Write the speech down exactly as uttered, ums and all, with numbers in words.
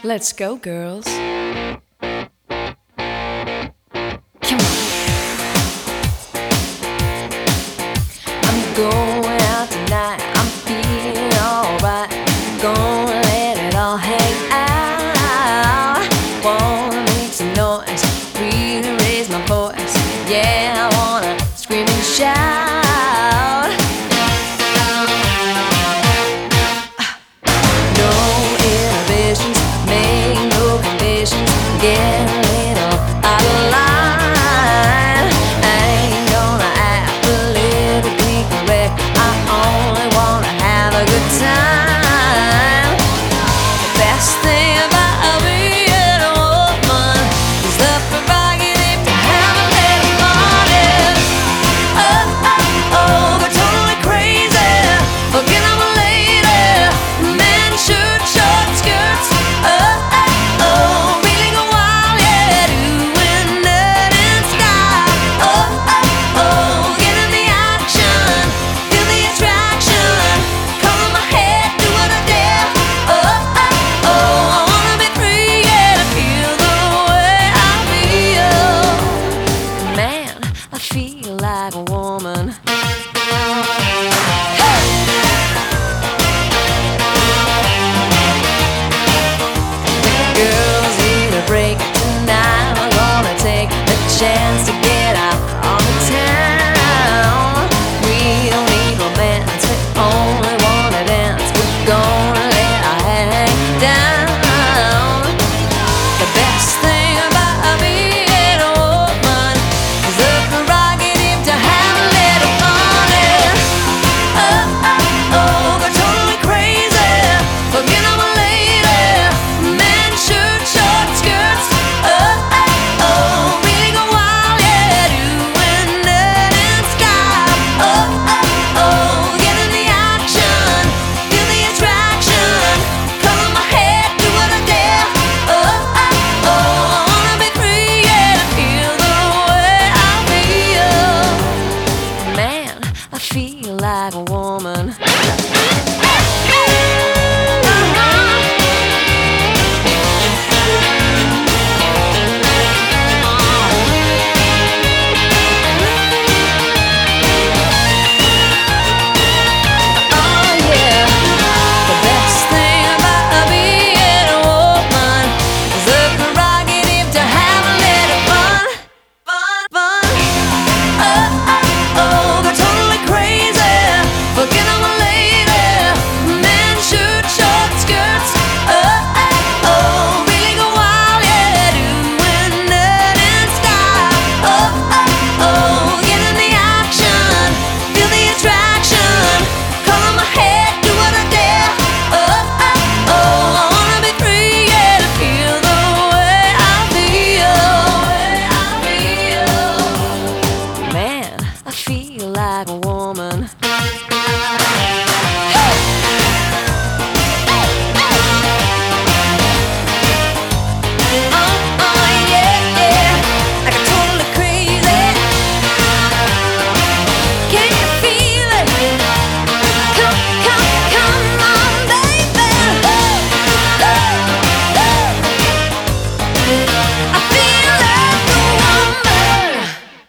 Let's go, girls. Come on. I'm going out tonight. I'm feeling alright. Gonna let it all hang out. Wanna make some noise, really raise my voice. Yeah, I wanna scream and shout. No inhibitions, make no conditions. Get a little out of line. I ain't gonna act politically correct. I only wanna have a good time. The best thing about being a woman is the prerogative to have a little party. Oh, oh, oh, they're totally crazy. Forget I'm a lady. Men shirt, short skirts. Oh, oh, oh, really go wild, yeah, doing that in style. Oh, oh, oh, get in the action, feel the attraction. Color my head, do what I dare. Oh, oh, oh, I wanna be free, yeah, to feel the way I feel. Man, I feel like a woman. Girls need a break tonight. We're gonna take a chance to get out on the town. We don't need romance, we only wanna dance. We're gonna let our hang down. The best thing about being a woman is the prerogative to have a little party. Oh, oh, oh, they're totally crazy. Forget I'm a lady. Men shirt, short skirts. Oh, oh, oh, really go wild, yeah, doing that in style. Oh, oh, oh, get in the action, feel the attraction. Color my head, do what I dare. Oh, oh, oh, I wanna be free, yeah, to feel the way I feel. Man, I feel like a woman. Oh yeah, the best thing about being a woman is the prerogative to have a little fun, fun, fun. Oh, oh, oh, they're totally crazy. Forget I'm a lady. Men shirt, short skirts. Oh, oh, oh, really go wild, yeah, doing that in style. Oh, oh, oh, get in the action, feel the attraction. Color my head, do what I dare. Oh, oh, oh, I wanna be free, yeah, to feel the way I feel. Way I feel. Man, I feel like a woman.